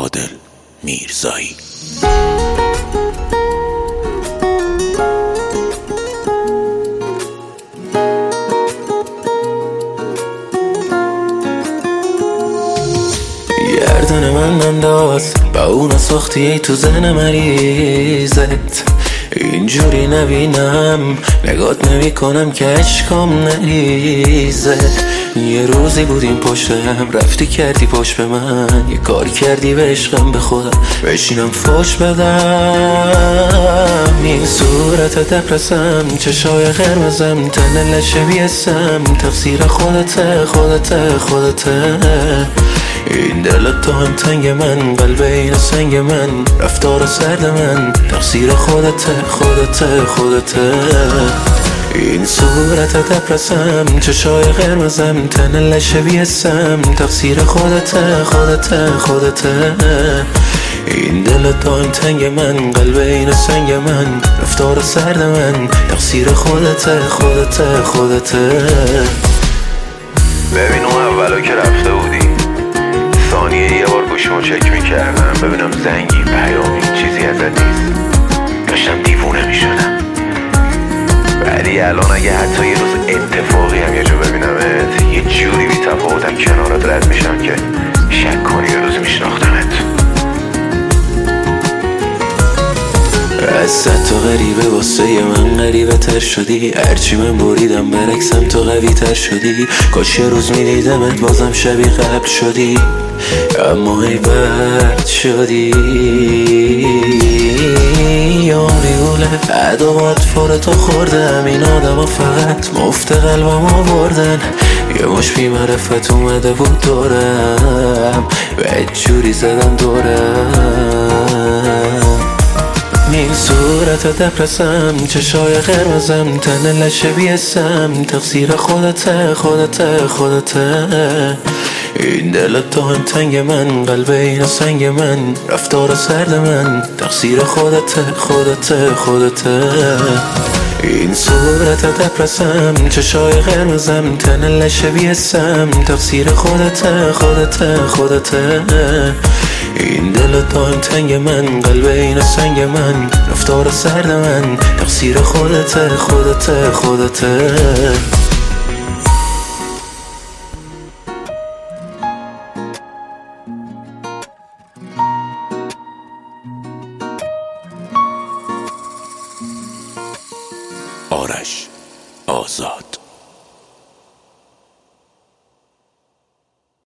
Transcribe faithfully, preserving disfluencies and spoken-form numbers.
عادل میرزایی. گردن من انداز با اون ساختی ای تو زن مریضت، اینجوری نبینم نگات نمی کنم که عشقم نریزه. یه روزی بودیم پشتم رفتی کردی پشت به من، یه کار کردی به عشقم به خودم بشینم فوش بدم. این صورت دپرسم چشای قرمزم تن لشه بیسم، تقصیر خودته خودته خودته. این دلت تو هم تنگ من، قلب این سنگ من، رفتار سرد من، تقصیر خودته خودته خودته. این صورت دپرسم چشای قرمزم تن لشه بیسم، تقصیر خودته خودته خودته. این دلت تو هم تنگ من، قلب این سنگ من، رفتار سرد من، تقصیر خودته خودته خودته. ببین اون اولو که رفته بودی ثانیه یه بار گوشمو چک میکردم ببینم زنگی پیامی چیزی ازت نیست، داشتم دیوونه میشدم. ولی الان اگه حتی یه روز اتفاقی هم یه جا ببینمت یه جوری بی تفاوتم کنارت رد میشم که شک کنی یه روز میشناختمت. از صد تا غریبه واسه من غریبه تر شدی، هرچی من بریدم برعکسم تو قوی تر شدی. کاش یه روز میدیدمت بازم شبیه قبل شدی، اما ای بد شدی. عمری گوله عدوات فور تو خوردم، این آدم ها فقط مفت قلبم آوردن. یه مش بی معرفت اومده بود دورم، به جوری زدم دورم. این صورت دپرسم چشای قرمزم تن لشه بیسم، تقصیر خودته خودته خودته. این دلت تو هم تنگ من، قلب این سنگ من، رفتار سرد من، تقصیر خودته خودته خودته. این صورت دپرسم چشای قرمزم تن لشه بیسم، تقصیر خودته خودته خودته. این دلت تو هم تنگ من، قلب این سنگ من، رفتار سرد من، تقصیر خودته خودته خودته. آرش آزاد.